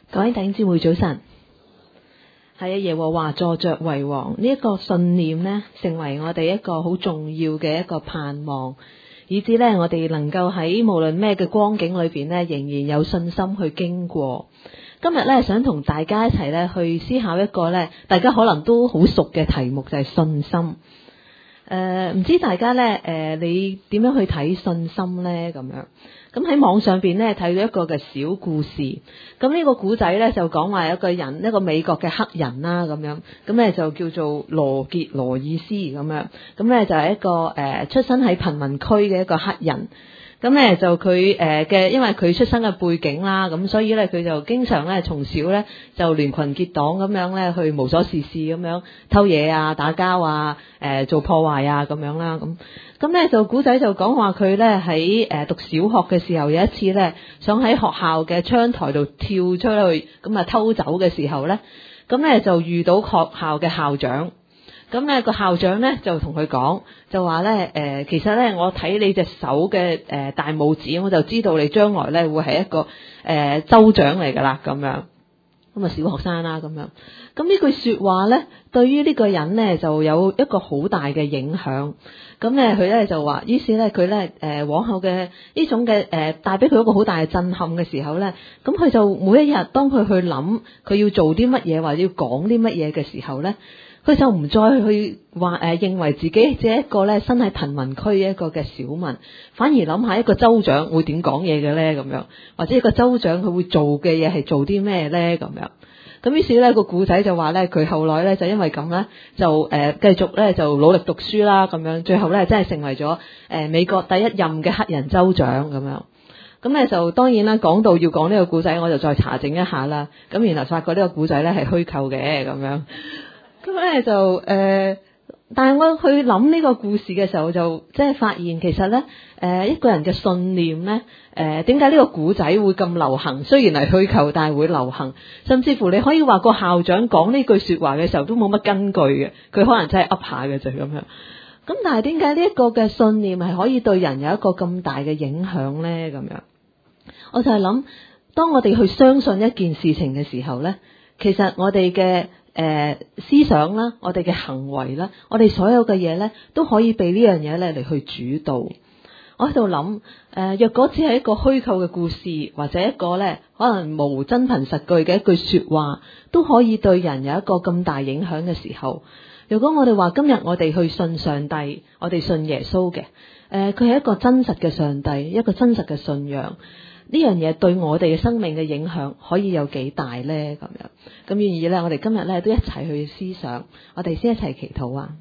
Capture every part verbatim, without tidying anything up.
各位弟兄姊妹早晨。係啊，耶和華坐着為王呢一個信念呢，成為我哋一個好重要嘅一個盼望，以至呢，我哋能夠喺無論咩嘅光景裏邊呢，仍然有信心去經過。今日呢，想同大家一齊呢去思考一個呢，大家可能都好熟嘅題目，就係信心。誒、呃，唔知大家呢，誒、呃，你點樣去睇信心呢？咁樣。咁喺網上邊咧睇到一個嘅小故事，咁呢個古仔咧就講話有一個人，一個美國嘅黑人啦咁樣，咁咧就叫做羅傑羅爾斯咁樣，咁咧就係一個誒、呃、出生喺貧民區嘅一個黑人。咁咧就佢誒嘅，因為佢出生嘅背景啦，咁所以咧佢就經常咧從小咧就聯群結黨咁樣咧去無所事事咁樣偷嘢啊、打交啊、誒、呃、做破壞啊咁樣啦，咁咁咧就古仔就講話佢咧喺誒讀小學嘅時候有一次咧想喺學校嘅窗台度跳出去咁啊偷走嘅時候咧，咁咧就遇到學校嘅校長。咁咧個校長咧就同佢講，就話咧誒，其實咧我睇你隻手嘅誒、呃、大拇指，我就知道你將來咧會係一個誒、呃、州長嚟噶啦咁樣。咁啊小學生啦咁樣。咁呢句說話咧，對於呢個人咧就有一個好大嘅影響。咁咧佢咧就話，於是咧佢咧誒往後嘅呢種嘅誒帶俾佢一個好大嘅震撼嘅時候咧，咁佢就每一日當佢去諗佢要做啲乜嘢或者要講啲乜嘢嘅時候咧，佢就唔再去話誒、呃、認為自己只係一個咧身喺貧民區嘅一個嘅小民，反而諗下一個州長會點講嘢嘅咧咁樣，或者一個州長佢會做嘅嘢係做啲咩咧咁樣。咁於是咧個古仔就話咧，佢後來咧就因為咁咧就誒、呃、繼續咧就努力讀書啦咁樣，最後咧真係成為咗誒、呃、美國第一任嘅黑人州長咁樣。咁咧就當然啦，講到要講呢個古仔，我就再查證一下啦。咁原來發覺呢個古仔咧係虛構嘅咁樣。咁咧就誒、呃，但係我去諗呢個故事嘅時候，就即係發現其實咧，誒、呃、一個人嘅信念咧，誒點解呢個古仔會咁流行？雖然係虛構，但係會流行。甚至乎你可以話個校長講呢句說話嘅時候都冇乜根據嘅，佢可能真係噏下嘅啫咁樣。咁但係點解呢一個嘅信念係可以對人有一個咁大嘅影響咧？咁樣，我就係諗，當我哋去相信一件事情嘅時候咧，其實我哋嘅誒、呃，思想啦，我哋嘅行為啦，我哋所有嘅嘢咧，都可以被呢樣嘢咧嚟去主導。我喺度諗，誒、呃，若果只係一個虛構嘅故事，或者一個咧可能無真憑實據嘅一句說話，都可以對人有一個咁大影響嘅時候，如果我哋話今日我哋去信上帝，我哋信耶穌嘅，誒、呃，佢係一個真實嘅上帝，一個真實嘅信仰。呢樣嘢對我哋嘅生命嘅影響可以有幾大呢？咁樣，咁願意咧，我哋今日咧都一齊去思想，我哋先一齊祈禱啊！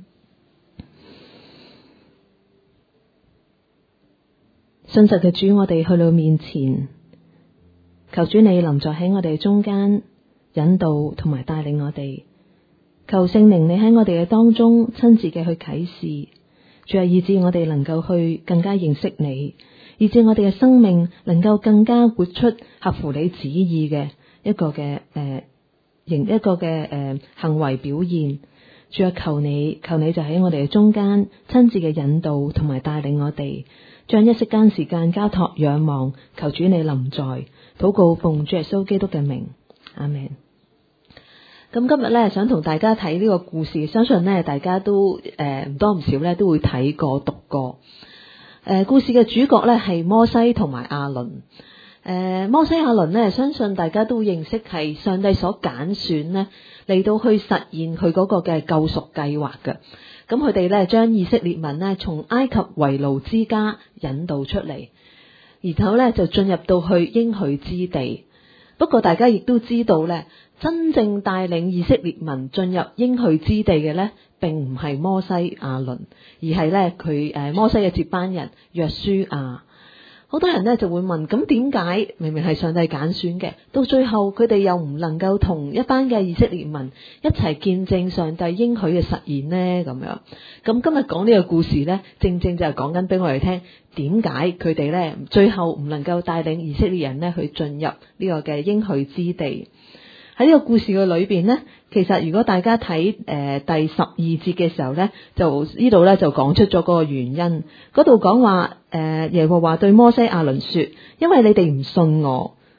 信實嘅主，我哋去到面前，求主你臨在喺我哋中間，引導同埋帶領我哋。求聖靈你喺我哋嘅當中親自嘅去啟示，主啊，以致我哋能夠去更加認識你。以致我哋嘅生命能夠更加活出合乎你旨意嘅一個嘅誒形一個嘅誒、呃、行為表現。主啊，求你求你就喺我哋嘅中間親自嘅引導同埋帶領我哋，將一息間時間交託仰望，求主你臨在，禱告奉主耶穌基督嘅名，阿們。咁今日咧想同大家睇呢個故事，相信咧大家都誒唔、呃、多唔少咧都會睇過讀過。誒、呃，故事嘅主角咧係摩西同埋亞倫。誒、呃，摩西亞倫咧，相信大家都認識係上帝所揀選咧嚟到去實現佢嗰個嘅救贖計劃嘅。咁佢哋咧將以色列民咧從埃及為奴之家引導出嚟，然後咧就進入到去應許之地。不過大家亦都知道咧，真正帶領以色列民進入應許之地嘅咧，並唔係摩西亞倫，而係咧佢誒摩西嘅接班人約書亞。好多人咧就會問，咁點解明明係上帝揀選嘅，到最後佢哋又唔能夠同一班嘅以色列民一齊見證上帝應許嘅實現呢？咁樣，咁今日講呢個故事咧，正正就係講緊俾我哋聽，點解佢哋咧最後唔能夠帶領以色列人咧去進入呢個嘅應許之地。喺呢個故事嘅裏邊呢，其實如果大家睇誒、呃、第十二節嘅時候呢，就呢度呢就講出咗嗰個原因。嗰度講話誒耶和華對摩西亞倫說：因為你哋唔信我，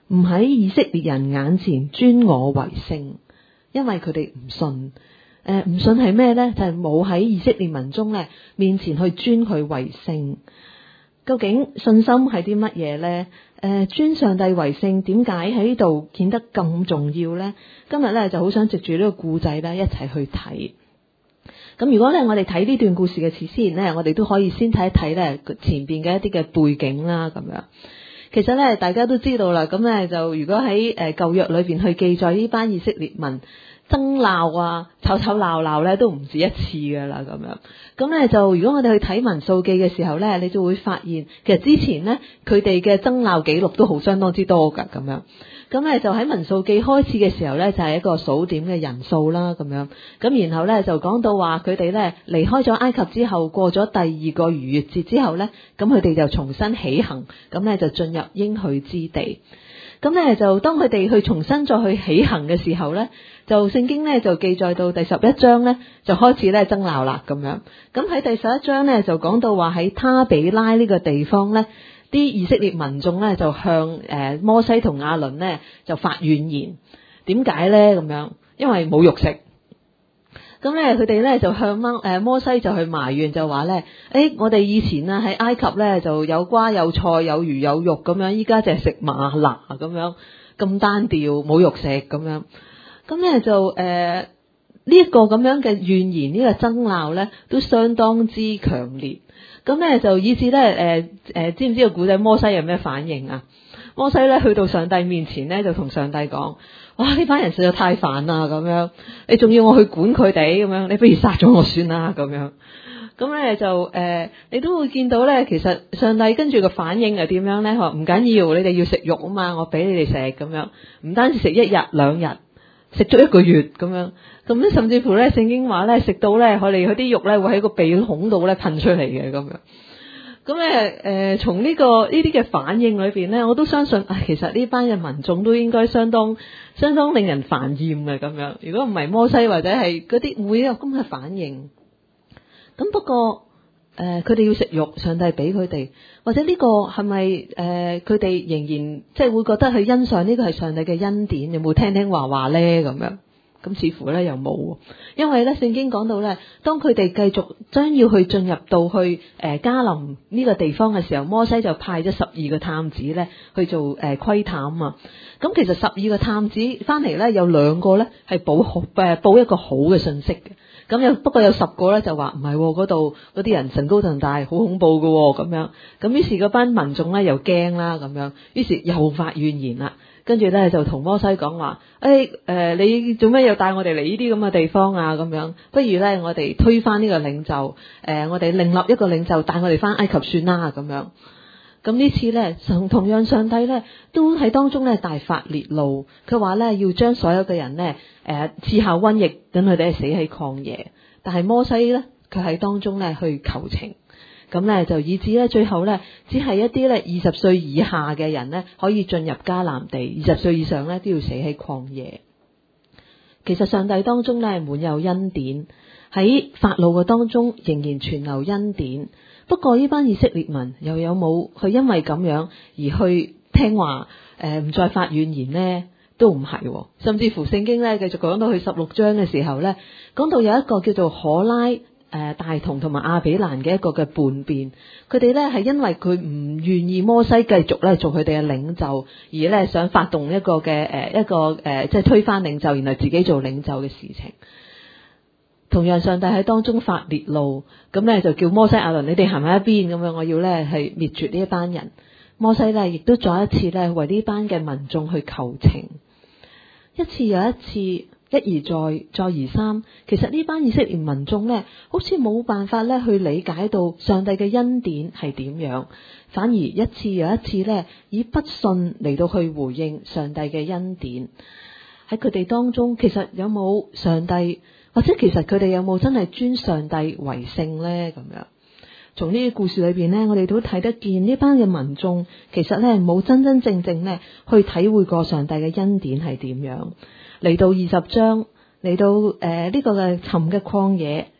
唔喺以色列人眼前尊我為聖，因為佢哋唔信。誒，唔信係咩呢？就係冇喺以色列民中咧面前去尊佢為聖。究竟信心係啲乜嘢呢？誒，尊上帝為聖，點解喺呢度顯得咁重要呢？今日咧就好想藉住呢個故仔咧一齊去睇。咁如果咧我哋睇呢段故事嘅之前咧，我哋都可以先睇一睇咧前邊嘅一啲嘅背景啦，咁樣。其實咧大家都知道啦，咁咧就如果喺誒舊約裏邊去記載呢班以色列民爭鬧啊、吵吵鬧鬧咧，都唔止一次噶啦，咁樣。咁咧就如果我哋去睇民數記嘅時候咧，你就會發現其實之前咧佢哋嘅爭鬧記錄都好相當之多噶，咁樣。咁咧就喺民數記開始嘅時候咧，就係一個數點嘅人數啦，咁樣。咁然後咧就講到話佢哋咧離開咗埃及之後，過咗第二個逾越節之後咧，咁佢哋就重新起行，咁咧就進入應許之地。咁咧就當佢哋去重新再去起行嘅時候咧，就聖經咧就記載到第十一章咧就開始咧爭鬧啦，咁樣。咁喺第十一章咧就講到話喺他比拉呢個地方咧，啲以色列民眾咧就向誒摩西同亞倫咧就發怨言。點解咧咁樣？因為冇肉食。咁咧佢哋咧就向摩誒摩西就去埋怨，就話咧，誒我哋以前啊喺埃及咧就有瓜有菜有魚有肉咁樣，依家就係食嗎哪咁樣，咁單調冇肉食咁樣。咁咧就誒呢一個咁樣嘅怨言，呢個爭鬧咧都相當之強烈。咁咧就以至咧誒誒知唔知個古仔摩西有咩反應啊？摩西咧去到上帝面前咧就同上帝講：哇！呢班人實在太煩啦，咁樣你仲要我去管佢哋咁樣，你不如殺咗我算啦咁樣。咁咧就誒、呃、你都會見到咧，其實上帝跟住個反應係點樣咧？話唔緊要，你哋要食肉啊嘛，我俾你哋食咁樣，唔單止食一日兩日，食咗一個月咁樣。咁咧甚至乎咧聖經話咧食到咧佢哋嗰啲肉咧會喺個鼻孔度咧噴出嚟嘅咁樣。咁咧，誒，從呢個呢啲嘅反應裏邊咧，我都相信，啊，其實呢班嘅民眾都應該相當相當令人煩厭嘅咁樣。如果唔係摩西或者係嗰啲會有咁嘅反應。咁不過，誒，佢哋要食肉，上帝俾佢哋，或者呢個係咪誒佢哋仍然即係會覺得去欣賞呢個係上帝嘅恩典？有冇聽聽話話咧咁樣？咁似乎咧又冇，因為咧聖經講到咧，當佢哋繼續將要去進入到去誒迦南呢個地方嘅時候，摩西就派咗十二個探子咧去做誒窺探啊。咁其實十二個探子翻嚟咧，有兩個咧係報好誒報一個好嘅信息嘅。咁有不過有十個咧就話唔係，嗰度嗰啲人神高神大，好恐怖嘅咁樣。咁於是嗰班民眾咧又驚啦咁樣，於是又發怨言啦。跟住咧就同摩西講話，誒、哎、誒、呃，你做咩又帶我哋嚟呢啲咁嘅地方啊？咁樣，不如咧我哋推翻呢個領袖，誒、呃，我哋另立一個領袖帶我哋翻埃及算啦咁樣。咁呢次咧，同同樣上帝咧都喺當中咧大發烈怒，佢話咧要將所有嘅人咧誒賜下瘟疫，等佢哋死喺曠野。但係摩西咧，佢喺當中咧去求情。咁咧就以至咧最後咧只係一啲咧二十歲以下嘅人咧可以進入迦南地，二十歲以上咧都要死喺曠野。其實上帝當中咧滿有恩典，喺法老嘅當中仍然存留恩典。不過呢班以色列民又有冇去因為咁樣而去聽話誒唔再發怨言呢？都唔係、哦，甚至乎聖經咧繼續講到去十六章嘅時候咧，講到有一個叫做可拉。誒、呃，大同同埋亞比蘭嘅一個嘅叛變，佢哋咧係因為佢唔願意摩西繼續咧做佢哋嘅領袖，而咧想發動一個嘅誒、呃、一個誒、呃、即係推翻領袖，然後自己做領袖嘅事情。同樣上帝喺當中發烈怒，咁咧就叫摩西亞倫，你哋行埋一邊咁樣，我要咧係滅絕呢一班人。摩西咧亦都再一次咧為呢班嘅民眾去求情，一次又一次。一而再，再而三，其實呢班以色列民眾呢，好似冇辦法咧去理解到上帝嘅恩典係點樣，反而一次又一次咧以不信嚟到去回應上帝嘅恩典。喺佢哋當中，其實有冇上帝，或者其實佢哋有冇真係尊上帝為聖呢？咁樣，從呢啲故事裏邊呢，我哋都睇得見呢班嘅民眾，其實咧冇真真正正咧去體會過上帝嘅恩典係點樣。嚟到二十章，嚟到誒呢、呃這個嘅尋嘅曠野，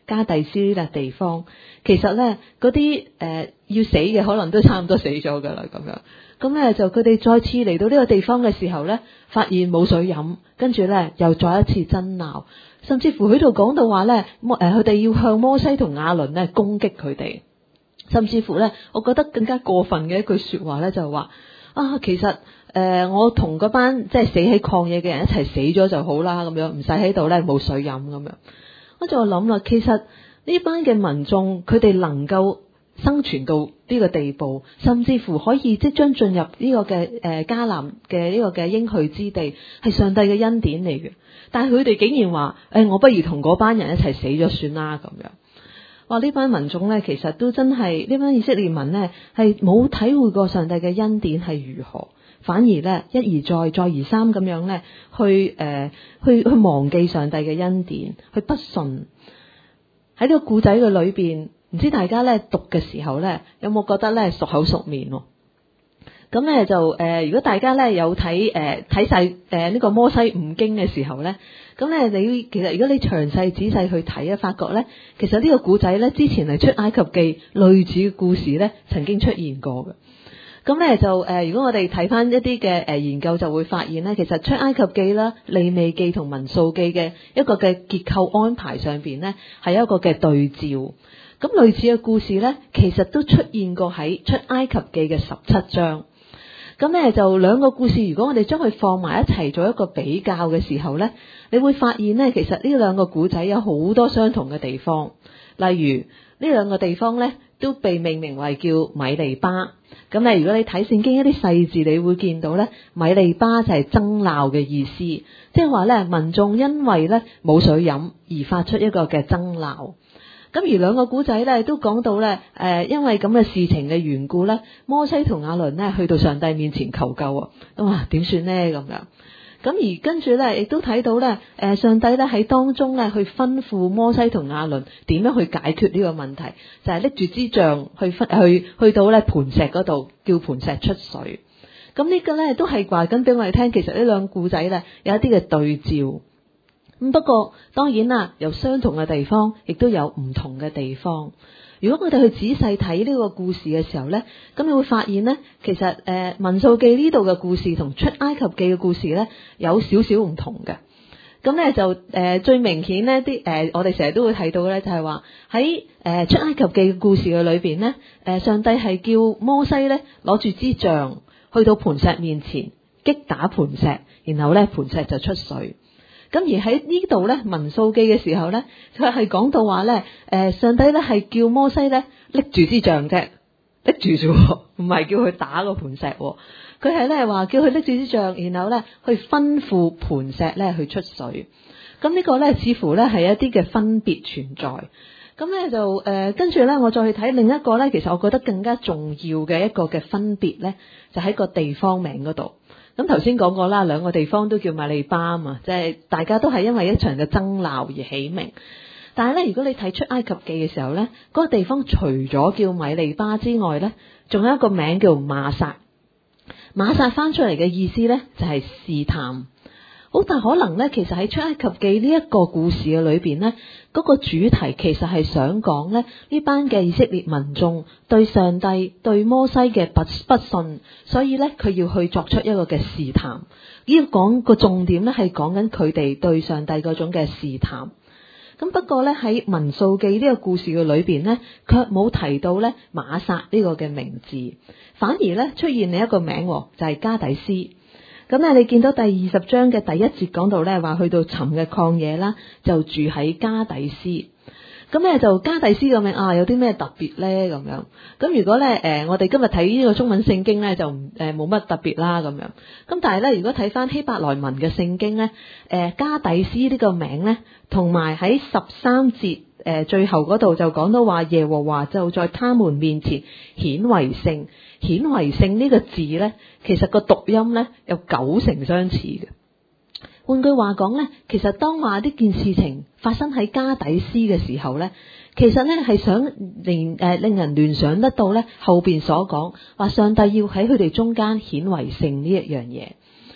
加第斯呢笪地方，其實咧嗰啲誒要死嘅可能都差唔多死咗噶啦咁樣。咁咧就佢哋再次嚟到呢個地方嘅時候咧，發現冇水飲，跟住咧又再一次爭鬧，甚至乎喺度講到話咧，誒佢哋要向摩西同亞倫咧攻擊佢哋，甚至乎咧，我覺得更加過分嘅一句說話咧就係話啊，其實誒、呃、我同嗰班即係死喺曠野嘅人一齊死咗就好啦，咁樣唔使喺度咧冇水飲咁樣。我就諗啦，其實呢班嘅民眾佢哋能夠生存到呢個地步，甚至乎可以即將進入呢個嘅誒迦南嘅呢個嘅應許之地，係上帝嘅恩典嚟嘅。但係佢哋竟然話：誒、哎，我不如同嗰班人一齊死咗算啦咁樣。哇！呢班民眾咧，其實都真係呢班以色列民呢，係冇體會過上帝嘅恩典係如何，反而咧一而再，再而三咁樣咧去誒、呃、去去忘記上帝嘅恩典，去不信。喺呢個故仔嘅裏邊。唔知大家咧讀嘅時候咧，有冇覺得咧熟口熟面？咁咧就誒、呃，如果大家咧有睇誒睇晒誒呢個摩西五經嘅時候咧，咁咧你其實如果你詳細仔細去睇啊，發覺咧其實呢個古仔咧之前係出埃及記類似嘅故事咧曾經出現過嘅。咁咧就誒、呃，如果我哋睇翻一啲嘅誒研究，就會發現咧，其實出埃及記啦、利未記同民數記嘅一個嘅結構安排上邊咧係一個嘅對照。咁類似嘅故事咧，其實都出現過喺出埃及記嘅十七章。咁咧就兩個故事，如果我哋將佢放埋一齊做一個比較嘅時候咧，你會發現咧，其實呢兩個古仔有好多相同嘅地方。例如呢兩個地方咧，都被命名為叫米利巴。咁咧，如果你睇聖經一啲細字，你會見到咧，米利巴就係爭鬧嘅意思，即係話咧，民眾因為咧冇水飲而發出一個嘅爭鬧。咁而兩個古仔咧都講到咧，誒、呃，因為咁嘅事情嘅緣故咧，摩西同亞倫咧去到上帝面前求救啊，哇，點算呢咁樣？咁而跟住咧，亦都睇到咧，誒，上帝咧喺當中咧去吩咐摩西同亞倫點樣去解決呢個問題，就係拎住支杖去去去到咧磐石嗰度，叫磐石出水。咁呢個咧都係話緊俾我哋聽，其實呢兩個古仔咧有一啲嘅對照。咁不過當然啦，有相同嘅地方，亦都有唔同嘅地方。如果我哋去仔細睇呢個故事嘅時候咧，咁你會發現咧，其實誒民數記呢度嘅故事同出埃及記嘅故事咧有少少唔同嘅。咁咧就誒、呃、最明顯呢啲誒我哋成日都會睇到咧，就係話喺誒出埃及記嘅故事嘅裏邊咧，誒上帝係叫摩西咧攞住支杖去到磐石面前擊打磐石，然後咧磐石就出水。咁而喺呢度咧，民數記嘅時候咧，佢係講到話咧，誒上帝咧係叫摩西咧拎住支杖啫，拎住啫，唔係叫佢打個磐石。佢係咧話叫佢拎住支杖，然後咧去吩咐磐石咧去出水。咁呢個咧似乎咧係一啲嘅分別存在。咁咧就誒、呃、跟住咧，我再去睇另一個咧，其實我覺得更加重要嘅一個嘅分別咧，就喺個地方名嗰度。咁頭先講過啦，兩個地方都叫米利巴啊嘛，即係大家都係因為一場嘅爭鬧而起名。但係咧，如果你睇出埃及記嘅時候咧，嗰個地方除咗叫米利巴之外咧，仲有一個名叫馬撒。馬撒翻出嚟嘅意思咧，就係試探。好大可能咧，其實喺出埃及記呢一個故事嘅裏邊咧，嗰個主題其實係想講咧，呢班嘅以色列民眾對上帝對摩西嘅不不信，所以咧佢要去作出一個嘅試探。呢個講個重點咧係講緊佢哋對上帝嗰種嘅試探。咁不過咧喺民數記呢個故事嘅裏邊咧，卻冇提到咧馬撒呢個嘅名字，反而咧出現另一個名，就係加底斯。咁咧，你見到第二十章嘅第一節講到咧，話去到尋嘅曠野啦，就住喺加底斯。咁咧就加底斯嘅名啊，有啲咩特別咧？咁樣咁如果咧誒、呃，我哋今日睇呢個中文聖經咧，就誒冇乜特別啦咁樣。咁但係咧，如果睇翻希伯來文嘅聖經咧，誒、呃、加底斯呢個名咧，同埋喺十三節誒、呃、最後嗰度就講到話耶和華就在他們面前顯為聖。顯為聖呢個字咧，其實個讀音咧有九成相似嘅。換句話講咧，其實當話呢件事情發生喺加底斯嘅時候咧，其實咧係想令誒、呃、令人聯想得到咧後邊所講話上帝要喺佢哋中間顯為聖呢一樣嘢。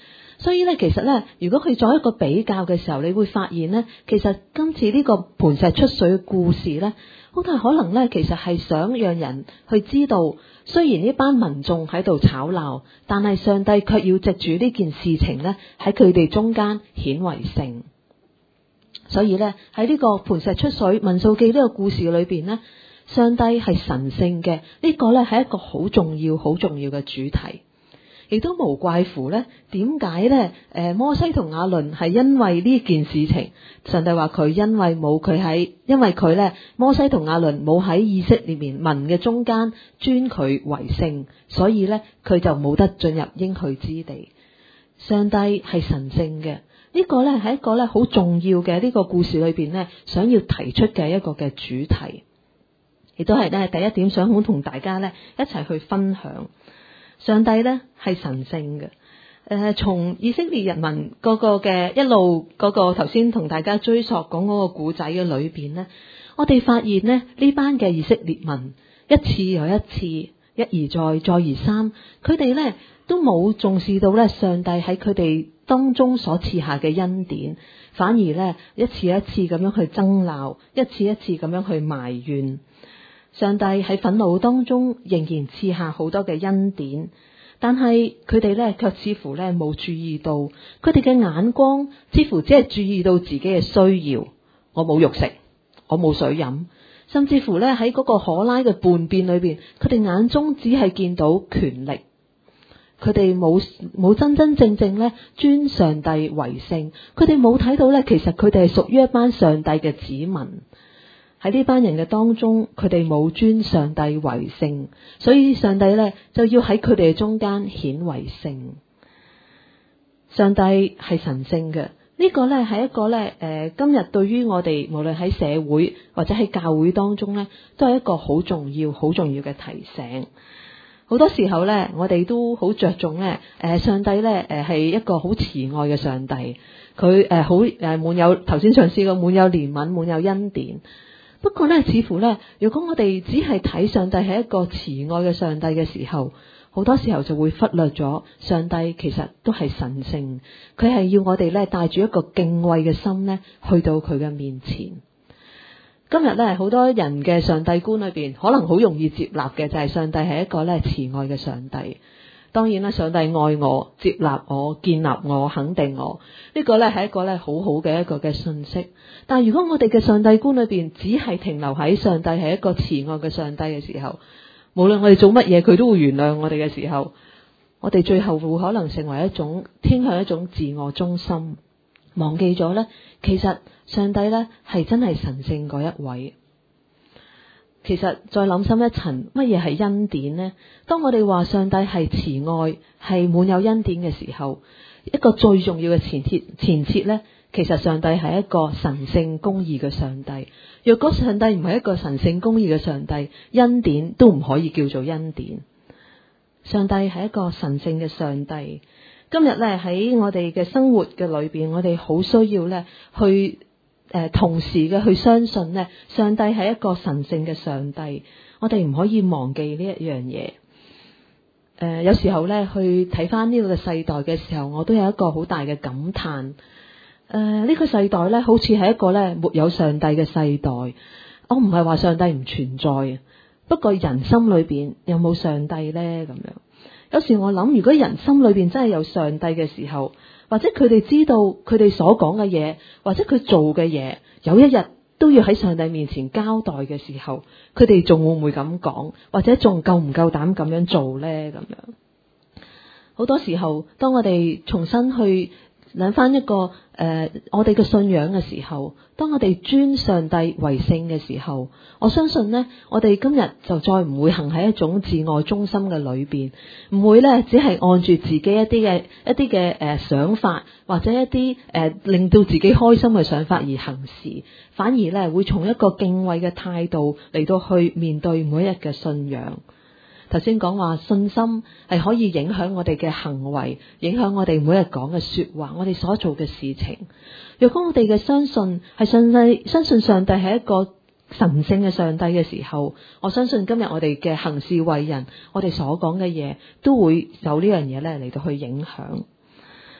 所以咧，其實咧，如果去做一個比較嘅時候，你會發現咧，其實今次呢個磐石出水嘅故事咧，好大可能咧，其實係想讓人去知道，雖然呢班民眾喺度吵鬧，但係上帝卻要藉住呢件事情咧，喺佢哋中間顯為聖。所以咧，喺呢個磐石出水民數記呢個故事裏邊咧，上帝係神聖嘅，呢個咧係一個好重要、好重要嘅主題。亦都無怪乎咧，點解咧？誒，摩西同亞倫係因為呢件事情，上帝話佢因為冇佢喺，因為佢咧，摩西同亞倫冇喺以色列民嘅中間尊佢為聖，所以咧佢就冇得進入應許之地。上帝係神聖嘅，呢個咧係一個咧好重要嘅呢個故事裏邊咧，想要提出嘅一個嘅主題，亦都係咧第一點想好同大家咧一齊去分享。上帝咧係神聖嘅，誒、呃，從以色列人民嗰個嘅一路嗰個頭先同大家追溯講嗰個古仔嘅裏邊咧，我哋發現咧呢班嘅以色列民一次又一次，一而再，再而三，佢哋咧都冇重視到咧上帝喺佢哋當中所賜下嘅恩典，反而咧一次一次咁樣去爭鬧，一次一次咁樣去埋怨。上帝喺憤怒當中仍然賜下好多嘅恩典，但係佢哋咧卻似乎咧冇注意到，佢哋嘅眼光似乎只係注意到自己嘅需要。我冇肉食，我冇水飲，甚至乎咧喺嗰個可拉嘅叛變裏邊，佢哋眼中只係見到權力，佢哋冇冇真真正正咧尊上帝為聖，佢哋冇睇到咧其實佢哋係屬於一班上帝嘅子民。喺呢班人嘅當中，佢哋冇尊上帝為聖，所以上帝咧就要喺佢哋中間顯為聖。上帝係神聖嘅，呢個咧係一個咧誒，今日對於我哋無論喺社會或者喺教會當中咧，都係一個好重要、好重要嘅提醒。好多時候咧，我哋都好着重咧，誒，上帝咧誒係一個好慈愛嘅上帝，佢誒好誒滿有頭先上司個滿有憐憫、滿有恩典。不過咧，似乎咧，如果我哋只係睇上帝係一個慈愛嘅上帝嘅時候，好多時候就會忽略咗上帝其實都係神聖，佢係要我哋咧帶住一個敬畏嘅心咧去到佢嘅面前。今日咧，好多人嘅上帝觀裏邊，可能好容易接納嘅就係上帝係一個咧慈愛嘅上帝。當然啦，上帝愛我、接納我、建立我、肯定我，呢個咧係一個咧好好嘅一個嘅信息。但係如果我哋嘅上帝觀裏邊只係停留喺上帝係一個慈愛嘅上帝嘅時候，無論我哋做乜嘢，佢都會原諒我哋嘅時候，我哋最後會可能成為一種傾向一種自我中心，忘記咗咧，其實上帝咧係真係神聖嗰一位。其實再諗深一層，乜嘢係恩典呢？當我哋話上帝係慈愛，係滿有恩典嘅時候，一個最重要嘅前設前設呢，其實上帝係一個神聖公義嘅上帝。若果上帝唔係一個神聖公義嘅上帝，恩典都唔可以叫做恩典。上帝係一個神聖嘅上帝。今日咧喺我哋嘅生活嘅裏邊，我哋好需要咧去。誒，同時嘅去相信咧，上帝係一個神聖嘅上帝，我哋唔可以忘記呢一樣嘢。誒、呃，有時候咧去睇翻呢個世代嘅時候，我都有一個好大嘅感嘆。誒、呃，呢、這個世代咧，好似係一個咧沒有上帝嘅世代。我唔係話上帝唔存在，不過人心裏邊有冇上帝咧？咁樣，有時我諗，如果人心裏邊真係有上帝嘅時候，或者佢哋知道佢哋所講嘅嘢，或者佢做嘅嘢，有一日都要喺上帝面前交代嘅時候，佢哋仲會唔會咁講，或者仲夠唔夠膽咁樣做呢？咁樣好多時候，當我哋重新去諗翻一個誒、呃，我哋嘅信仰嘅時候，當我哋尊上帝為聖嘅時候，我相信呢，我哋今日就再唔會行喺一種自我中心嘅裏邊，唔會呢，只係按住自己一啲嘅一啲嘅誒想法，或者一啲誒、呃、令到自己開心嘅想法而行事，反而呢，會從一個敬畏嘅態度嚟到去面對每一日嘅信仰。頭先講話信心係可以影響我哋嘅行為，影響我哋每日講嘅說話，我哋所做嘅事情。若果我哋嘅相信係上帝，相信上帝係一個神聖嘅上帝嘅時候，我相信今日我哋嘅行事為人，我哋所講嘅嘢都會有呢樣嘢咧嚟到去影響。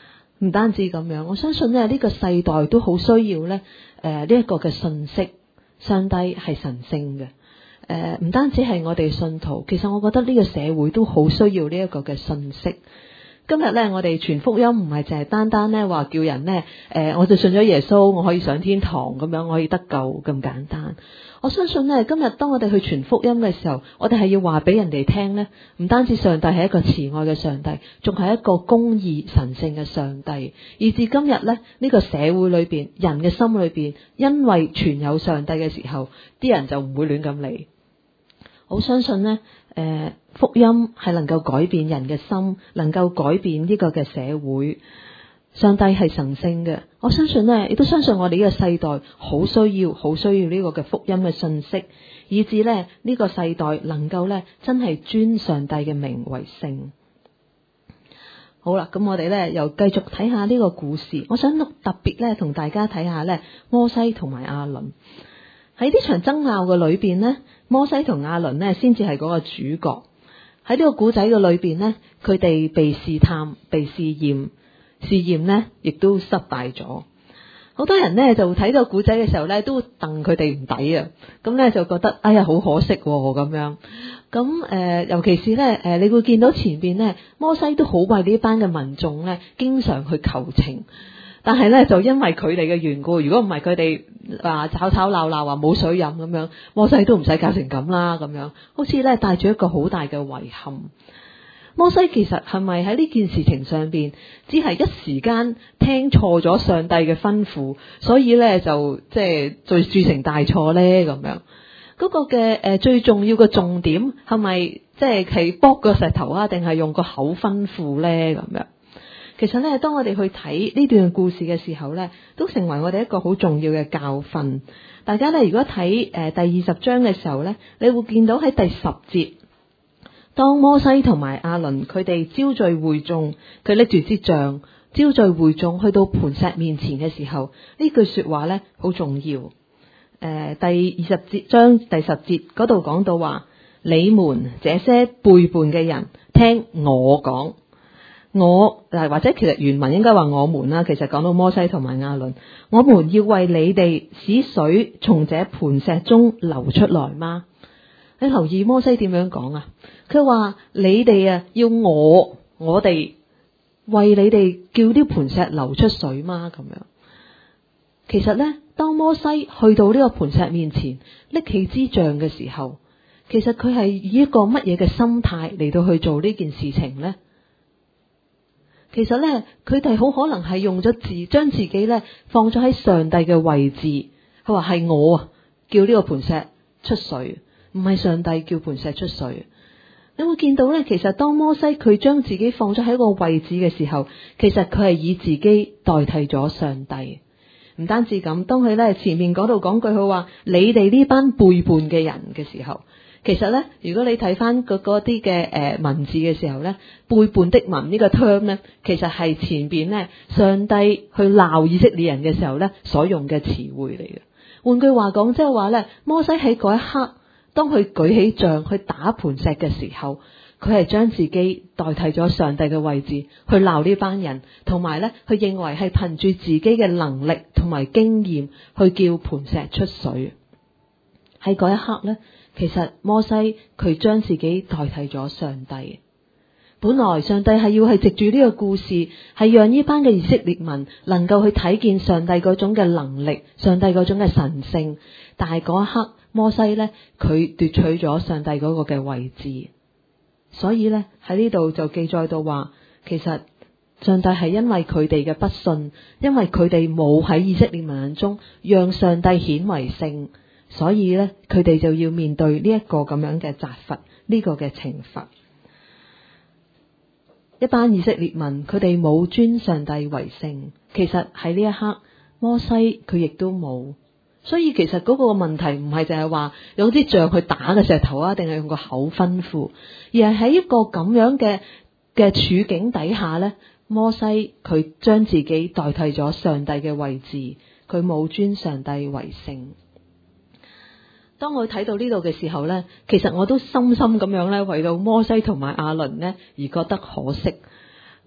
唔單止咁樣，我相信咧呢個世代都好需要咧誒呢一個嘅信息，上帝係神聖嘅。誒唔單止係我哋信徒，其實我覺得呢個社會都好需要呢一個嘅信息。今日咧，我哋傳福音唔係淨係單單咧話叫人咧，誒、呃，我就信咗耶穌，我可以上天堂咁樣，我可以得救咁簡單。我相信咧，今日當我哋去傳福音嘅時候，我哋係要話俾人哋聽咧，唔單止上帝係一個慈愛嘅上帝，仲係一個公義神聖嘅上帝。以至今日咧，呢、這個社會裏邊，人嘅心裏邊，因為存有上帝嘅時候，啲人就唔會亂咁嚟。好相信咧。誒、呃，福音係能夠改變人嘅心，能夠改變呢個嘅社會。上帝係神聖嘅，我相信呢，亦都相信我哋呢個世代好需要，好需要呢個嘅福音嘅信息，以至呢，呢、這個世代能夠呢真係尊上帝嘅名為聖。好啦，咁我哋呢又繼續睇下呢個故事。我想特別呢同大家睇下呢摩西同埋亞倫喺呢場爭拗嘅裏邊呢。摩西同亞倫呢，先至係嗰個主角。喺呢個古仔嘅裏邊呢，佢哋被試探、被試驗，試驗呢亦都失敗咗。好多人呢，就睇到古仔嘅時候呢，都戥佢哋唔抵啊。咁呢，就覺得哎呀好可惜咁樣。咁誒、呃，尤其是呢，誒、呃，你會見到前邊呢，摩西都好為呢班嘅民眾呢，經常去求情。但係咧，就因為佢哋嘅緣故，如果唔係佢哋話吵吵鬧鬧話冇水飲咁樣，摩西都唔使搞成咁啦咁樣，好似咧帶住一個好大嘅遺憾。摩西其實係咪喺呢件事情上邊，只係一時間聽錯咗上帝嘅吩咐，所以咧就即係最鑄成大錯咧咁樣？嗰、那個嘅誒、呃、最重要嘅重點係咪即係係剝個石頭啊，定係用個口吩咐咧咁樣？其實咧，當我哋去睇呢段故事嘅時候咧，都成為我哋一個好重要嘅教訓。大家咧，如果睇誒、呃、第二十章嘅時候咧，你會見到喺第十節，當摩西同埋亞倫佢哋招聚會眾，佢拎住支杖招聚會眾去到磐石面前嘅時候，呢句說話咧好重要。誒、呃，第二十節章第十節嗰度講到話：你們這些背叛嘅人，聽我講。我嗱，或者其實原文應該話我們啦，其實講到摩西同埋亞倫，我們要為你哋使水從這磐石中流出來嗎？你留意摩西點樣講啊？佢話你哋啊，要我我哋為你哋叫啲磐石流出水嗎？咁樣，其實咧，當摩西去到呢個磐石面前拎起支杖嘅時候，其實佢係以一個乜嘢嘅心態嚟到去做呢件事情咧？其實咧，佢哋好可能係用咗字，將自己咧放咗喺上帝嘅位置。佢話係我啊，叫呢個磐石出水，唔係上帝叫磐石出水。你會見到咧，其實當摩西佢將自己放咗喺一個位置嘅時候，其實佢係以自己代替咗上帝。唔單止咁，當佢咧前面嗰度講句佢話你哋呢班背叛嘅人嘅時候。其實咧，如果你睇翻嗰啲嘅誒文字嘅時候咧，背叛的民呢個 term 咧，其實係前邊咧上帝去鬧以色列人嘅時候咧所用嘅詞彙嚟嘅。換句話講，即係話咧，摩西喺嗰一刻，當佢舉起杖去打磐石嘅時候，佢係將自己代替咗上帝嘅位置去鬧呢班人，同埋咧佢認為係憑住自己嘅能力同埋經驗去叫磐石出水。喺嗰一刻咧。其實摩西佢將自己代替咗上帝，本來上帝係要係藉住呢個故事，係讓呢班嘅以色列民能夠去睇見上帝嗰種嘅能力，上帝嗰種嘅神聖。但係嗰一刻，摩西呢，佢奪取咗上帝嗰個嘅位置，所以呢，喺呢度就記載到話，其實上帝係因為佢哋嘅不信，因為佢哋冇喺以色列民眼中讓上帝顯為聖。所以咧，佢哋就要面對呢一個咁樣嘅責罰，呢個嘅懲罰。一班以色列民，佢哋冇尊上帝為聖。其實喺呢一刻，摩西佢亦都冇。所以其實嗰個問題唔係淨係話用啲杖去打嘅石頭啊，定係用個口吩咐，而係喺一個咁樣嘅嘅處境底下咧，摩西佢將自己代替咗上帝嘅位置，佢冇尊上帝為聖。當我睇到呢度嘅時候呢，其實我都深深咁樣咧為到摩西同埋亞倫呢而覺得可惜。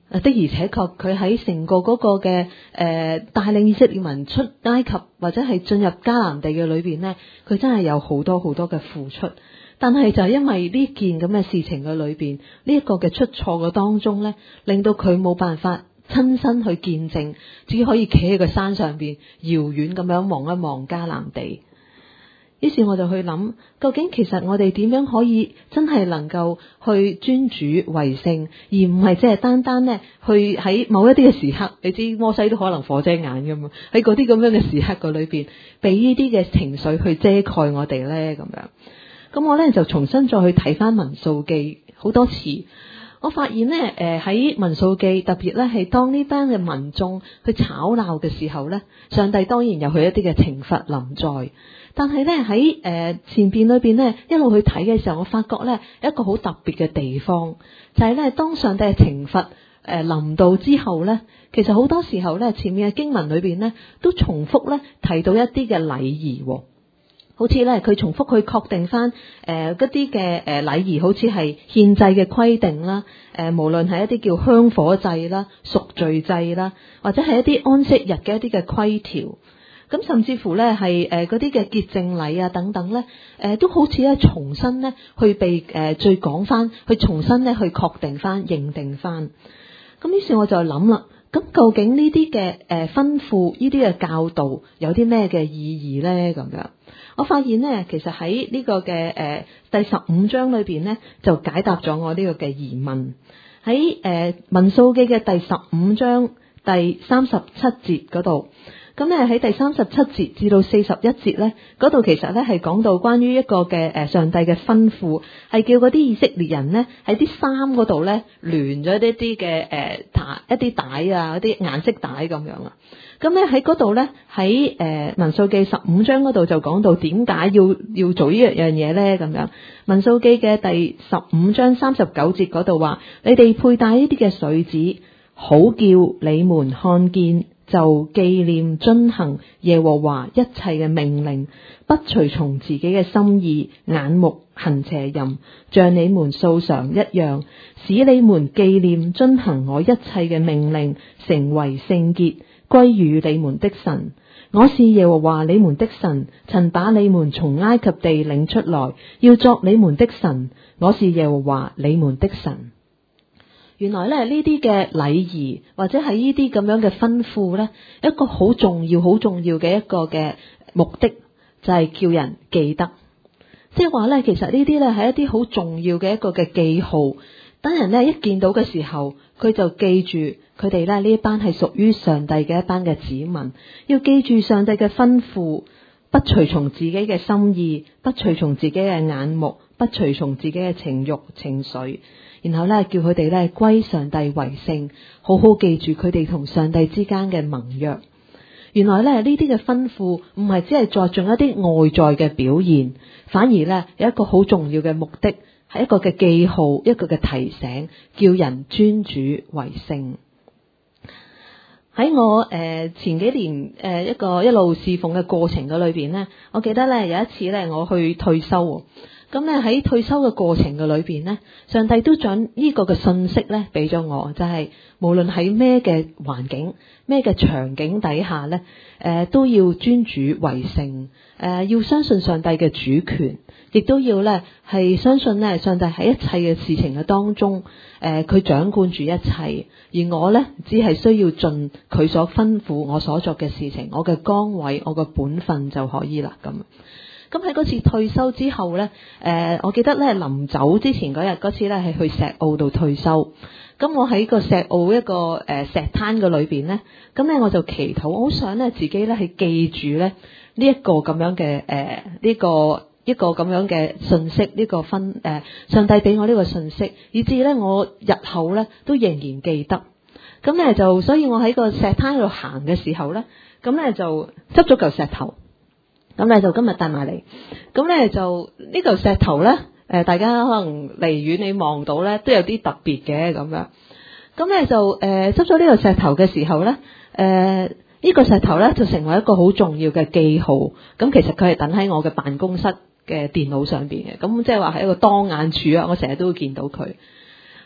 的而且確佢喺成個嗰個嘅誒帶領以色列民出埃及或者係進入迦南地嘅裏邊呢，佢真係有好多好多嘅付出。但係就係因為呢件咁嘅事情嘅裏邊，呢一個嘅出錯嘅當中呢，令到佢冇辦法親身去見證，只可以企喺個山上邊遙遠咁樣望一望迦南地。於是我就去諗，究竟其實我哋點樣可以真係能夠去尊主為聖，而唔係即係單單呢去喺某一啲嘅時刻，你知摩西都可能火遮眼噶嘛，喺嗰啲咁樣嘅時刻嘅裏邊，俾呢啲嘅情緒去遮蓋我哋呢。咁樣。咁我呢就重新再去睇翻民數記好多次，我發現呢，誒喺民數記特別呢係當呢班嘅民眾去吵鬧嘅時候呢，上帝當然有佢一啲嘅懲罰臨在。但係咧喺誒前邊裏邊咧一路去睇嘅時候，我發覺咧一個好特別嘅地方，就係咧當上帝嘅懲罰誒臨到之後咧，其實好多時候咧前面嘅經文裏邊咧都重複咧提到一啲嘅禮儀，好似咧佢重複去確定翻誒嗰啲嘅誒禮儀，好似係獻祭嘅規定啦，誒無論係一啲叫香火祭啦、贖罪祭啦，或者係一啲安息日嘅一啲嘅規條。咁甚至乎咧係誒嗰啲嘅潔淨禮啊等等咧，誒都好似咧重新咧去被誒再講翻，去重新咧去確定翻、認定翻。咁於是我就諗啦，咁究竟呢啲嘅誒吩咐、呢啲嘅教導有啲咩嘅意義咧？咁樣，我發現咧，其實喺呢個嘅誒第十五章裏邊咧，就解答咗我呢個嘅疑問。喺誒民數記嘅第十五章第三十七節嗰度。咁咧喺第三十七節至到四十一節咧，嗰度其實咧係講到關於一個嘅誒上帝嘅吩咐，係叫嗰啲以色列人咧喺啲衫嗰度咧聯咗一啲嘅誒帶一啲帶啊，一啲顏色帶咁樣啊。咁咧喺嗰度咧喺誒民數記十五章嗰度就講到點解要要做呢樣嘢咧咁樣。民數記嘅第十五章三十九節嗰度話：你哋佩戴呢啲嘅穗子，好叫你們看見，就紀念遵行耶和華一切嘅命令，不隨從自己嘅心意，眼目行邪淫，像你們素常一樣，使你們紀念遵行我一切嘅命令，成為聖潔，歸於你們的神。我是耶和華你們的神，曾把你們從埃及地領出來，要作你們的神。我是耶和華你們的神。原來咧呢啲嘅禮儀或者係呢啲咁樣嘅吩咐咧，一個好重要、好重要嘅一個嘅目的就係叫人記得，即係話咧，其實呢啲咧係一啲好重要嘅一個嘅記號，等人咧一見到嘅時候，佢就記住佢哋咧呢一班係屬於上帝嘅一班嘅子民，要記住上帝嘅吩咐，不隨從自己嘅心意，不隨從自己嘅眼目，不隨從自己嘅情慾情緒。然後咧，叫佢哋咧歸上帝為聖，好好記住佢哋同上帝之間嘅盟約。原來咧呢啲嘅吩咐唔係只係着重一啲外在嘅表現，反而咧有一個好重要嘅目的，係一個嘅記號，一個嘅提醒，叫人尊主為聖。喺我誒、呃、前幾年誒、呃、一個一路侍奉嘅過程嘅裏邊咧，我記得咧有一次咧我去退休。咁咧喺退休嘅過程嘅裏邊咧，上帝都將呢個嘅信息咧俾咗我，就係、是、無論喺咩嘅環境、咩嘅場景底下咧，誒、呃、都要尊主為聖，誒、呃、要相信上帝嘅主權，亦都要咧係相信咧上帝喺一切嘅事情嘅當中，誒、呃、佢掌管住一切，而我咧只係需要盡佢所吩咐我所作嘅事情，我嘅崗位、我嘅本分就可以啦咁。咁喺嗰次退休之後咧，誒、呃，我記得咧臨走之前嗰日嗰次咧係去石澳度退休。咁我喺個石澳一個誒、呃、石灘嘅裏邊咧，咁咧我就祈禱，我好想咧自己咧係記住咧呢一個咁樣嘅誒呢個一個咁樣嘅信息，呢、這個分誒、呃、上帝俾我呢個信息，以至咧我日後咧都仍然記得。咁咧就所以我喺個石灘度行嘅時候咧，咁咧就執咗嚿石頭。咁咧就今日帶埋嚟，咁咧就呢嚿石頭咧，誒大家可能離遠你望到咧都有啲特別嘅咁樣，咁咧就誒執咗呢個石頭嘅時候咧，誒、呃、呢個石頭咧就成為一個好重要嘅記號，咁其實佢係等喺我嘅辦公室嘅電腦上邊嘅，咁即係話係一個當眼處啊，我成日都會見到佢。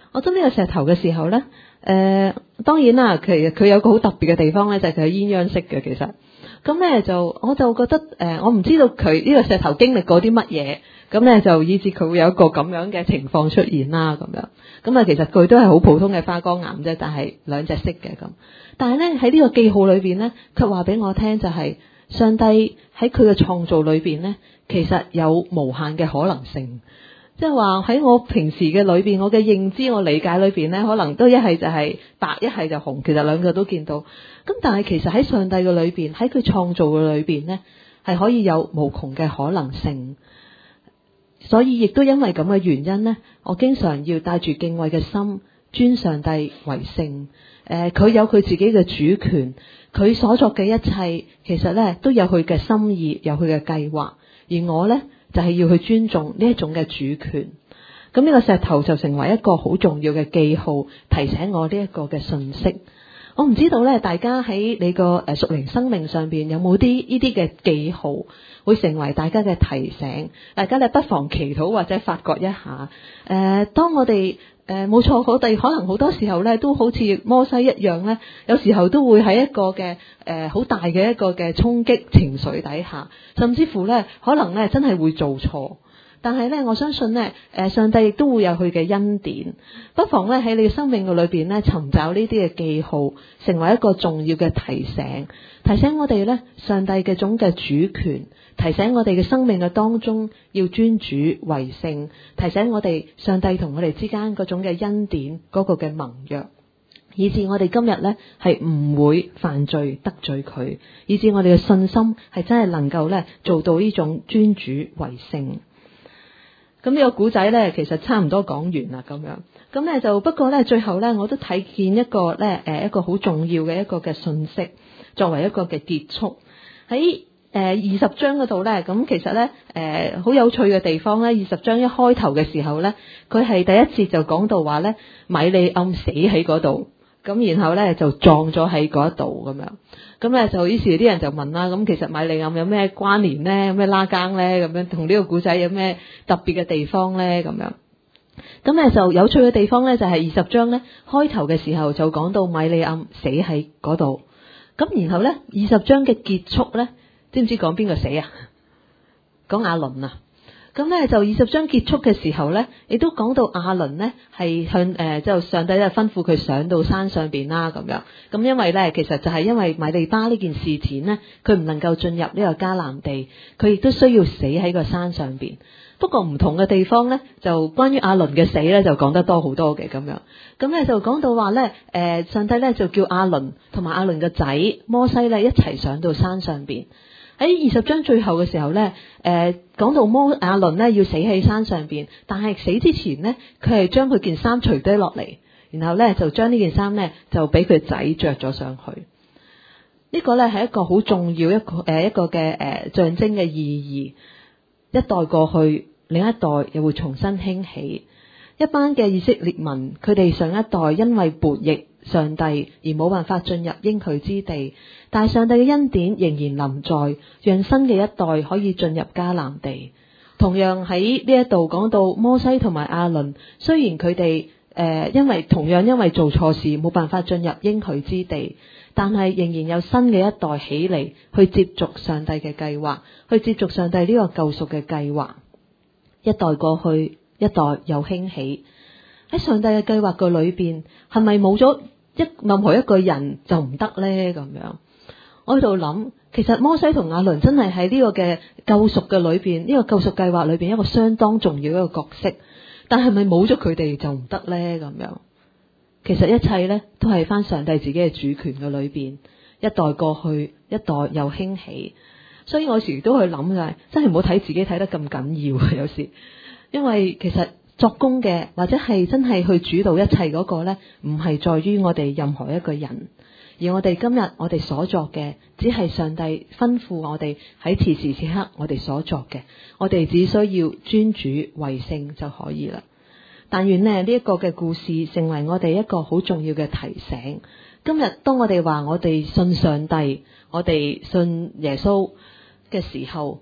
我執呢個石頭嘅時候咧，誒、呃，當然啦，其實佢有個好特別嘅地方咧，就係佢係鴛鴦式嘅。其實咁咧就我就覺得誒、呃，我唔知道佢呢個石頭經歷過啲乜嘢，咁咧就以至佢會有一個咁樣嘅情況出現啦。咁樣咁啊，其實佢都係好普通嘅花崗岩啫，但係兩隻色嘅咁。但係咧喺呢個記號裏邊咧，佢話俾我聽就係、是、上帝喺佢嘅創造裏邊咧，其實有無限嘅可能性。即係話喺我平時嘅裏邊，我嘅認知、我理解裏邊咧，可能都一係就係白，一係就紅，其實兩個都見到。咁但係其實喺上帝嘅裏邊，喺佢創造嘅裏邊咧，係可以有無窮嘅可能性。所以亦都因為咁嘅原因咧，我經常要帶住敬畏嘅心，尊上帝為聖。誒、呃，佢有佢自己嘅主權，佢所作嘅一切，其實咧都有佢嘅心意，有佢嘅計劃。而我咧，就係要去尊重呢一種嘅主權，咁呢個石頭就成為一個好重要嘅記號，提醒我呢一個嘅信息。我唔知道咧，大家喺你個誒屬靈生命上邊有冇啲呢啲嘅記號，會成為大家嘅提醒。大家咧不妨祈禱或者發覺一下。誒、呃，當我哋誒冇錯，我哋可能好多時候咧都好似摩西一樣咧，有時候都會喺一個嘅誒好大嘅一個嘅衝擊情緒底下，甚至乎咧可能咧真係會做錯。但係咧，我相信咧，誒上帝亦都會有佢嘅恩典，不妨咧喺你嘅生命嘅裏邊咧尋找呢啲嘅記號，成為一個重要嘅提醒，提醒我哋咧上帝嘅種嘅主權，提醒我哋嘅生命嘅當中要尊主為聖，提醒我哋上帝同我哋之間嗰種嘅恩典嗰個嘅盟約，以致我哋今日咧係唔會犯罪得罪佢，以致我哋嘅信心係真係能夠咧做到呢種尊主為聖。咁呢個古仔咧，其實差唔多講完啦，咁樣咁咧就不過咧，最後咧我都睇見一個咧誒一個好重要嘅一個嘅信息，作為一個嘅結束喺誒二十章嗰度咧。咁其實咧誒好有趣嘅地方咧，二十章一開頭嘅時候咧，佢係第一節就講到話咧，米利暗死喺嗰度，咁然後咧就撞咗喺嗰度咁樣。咁咧就於是啲人就問啦，咁其實米利暗有咩關聯咧？有咩拉更咧？咁樣同呢個古仔有咩特別嘅地方咧？咁樣咁咧就有趣嘅地方咧，就係二十章咧開頭嘅時候就講到米利暗死喺嗰度，咁然後咧二十章嘅結束咧，知唔知講邊個死啊？講亞倫啊！咁咧就二十章結束嘅時候咧，亦都講到亞倫咧係向誒就上帝咧吩咐佢上到山上邊啦咁樣。咁因為咧其實就係因為米利巴呢件事前咧，佢唔能夠進入呢個迦南地，佢亦都需要死喺個山上邊。不過唔同嘅地方咧，就關於亞倫嘅死咧就講得多好多嘅咁樣。咁咧就講到話咧誒上帝咧就叫亞倫同埋亞倫嘅仔摩西咧一齊上到山上邊。喺二十章最後嘅時候咧，誒、呃、講到摩亞倫咧要死喺山上邊，但係死之前咧，佢係將佢件衫除低落嚟，然後咧就將呢件衫咧就俾佢仔着咗上去。這個、呢個咧係一個好重要一個誒、呃、一個嘅誒、呃、象徵嘅意義。一代過去，另一代又會重新興起。一班嘅以色列民，佢哋上一代因為叛逆上帝而冇辦法進入應許之地，但係上帝嘅恩典仍然臨在，讓新嘅一代可以進入迦南地。同樣喺呢一度講到摩西同埋亞倫，雖然佢哋誒因為同樣因為做錯事冇辦法進入應許之地，但係仍然有新嘅一代起嚟去接續上帝嘅計劃，去接續上帝呢個救贖嘅計劃。一代過去，一代又興起。喺上帝嘅計劃個裏邊，係咪冇咗一任何一個人就唔得呢？咁樣，我喺度諗，其實摩西同亞倫真係喺呢個嘅救贖嘅裏邊，呢個救贖計劃裏邊一個相當重要一個角色。但係咪冇咗佢哋就唔得呢？咁樣，其實一切呢都係翻上帝自己嘅主權嘅裏邊，一代過去，一代又興起。所以我有時都去諗就係，真係唔好睇自己睇得咁緊要啊！有時，因為其實作工嘅或者係真係去主導一切嗰個呢，唔係在於我哋任何一個人，而我哋今日我哋所作嘅，只係上帝吩咐我哋喺此時此刻我哋所作嘅，我哋只需要尊主為聖就可以啦。但願呢呢一個嘅故事成為我哋一個好重要嘅提醒。今日當我哋話我哋信上帝，我哋信耶穌嘅時候，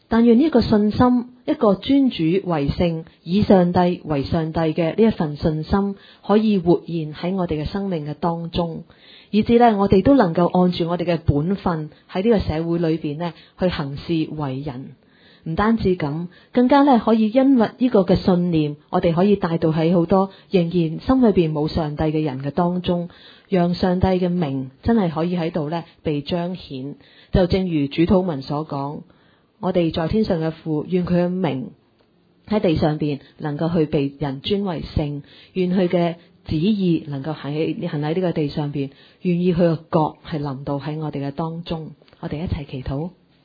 但願呢一個信心，一個尊主為聖，以上帝為上帝嘅呢一份信心，可以活現喺我哋嘅生命嘅當中，以至呢，我哋都能夠按住我哋嘅本分喺呢個社會裏邊呢去行事為人。唔單止咁，更加呢可以因為呢個嘅信念，我哋可以帶到喺好多仍然心裏邊冇上帝嘅人嘅當中，讓上帝嘅名真係可以喺度呢被彰顯。就正如主禱文所講，我哋在天上嘅父，願佢嘅名喺地上邊能夠去被人尊為聖，願佢嘅旨意能夠行喺行喺呢個地上邊，願意佢嘅國係臨到喺我哋嘅當中。我哋一齊祈禱。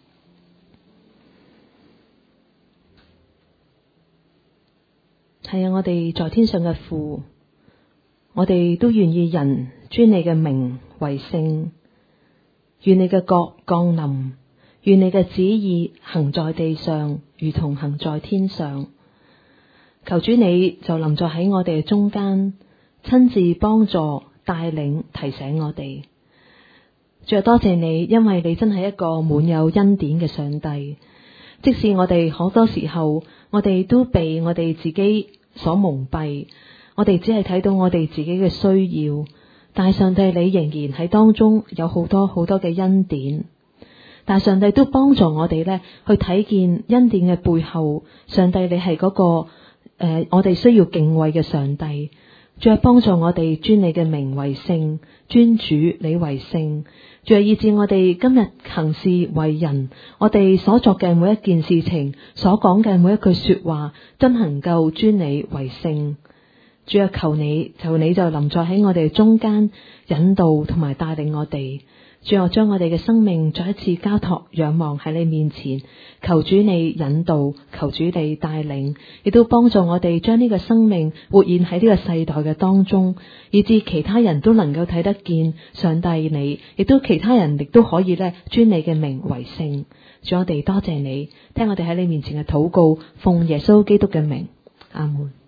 係啊，我哋在天上嘅父，我哋都願意人尊你嘅名為聖，願你嘅國降臨，願你嘅旨意行在地上，如同行在天上。求主你就臨在喺我哋中間，親自幫助帶領提醒我哋。主啊，多謝你，因為你真係一個滿有恩典嘅上帝。即使我哋好多時候，我哋都被我哋自己所蒙蔽，我哋只係睇到我哋自己嘅需要，但係上帝你仍然喺當中有好多好多嘅恩典。但係上帝都幫助我哋咧，去睇見恩典嘅背後，上帝你係嗰個誒、呃，我哋需要敬畏嘅上帝。仲係幫助我哋尊你嘅名為聖，尊主你為聖。仲係以致我哋今日行事為人，我哋所作嘅每一件事情，所講嘅每一句說話，真能夠尊你為聖。主啊，求你就你就臨在喺我哋中間，引導同埋帶領我哋。主啊，將我哋嘅生命再一次交託仰望喺你面前，求主你引導，求主你帶領，亦都幫助我哋將呢個生命活現喺呢個世代嘅當中，以致其他人都能夠睇得見上帝你，亦都其他人亦都可以咧尊你嘅名為聖。主，我哋多謝你，聽我哋喺你面前嘅禱告，奉耶穌基督嘅名，阿門。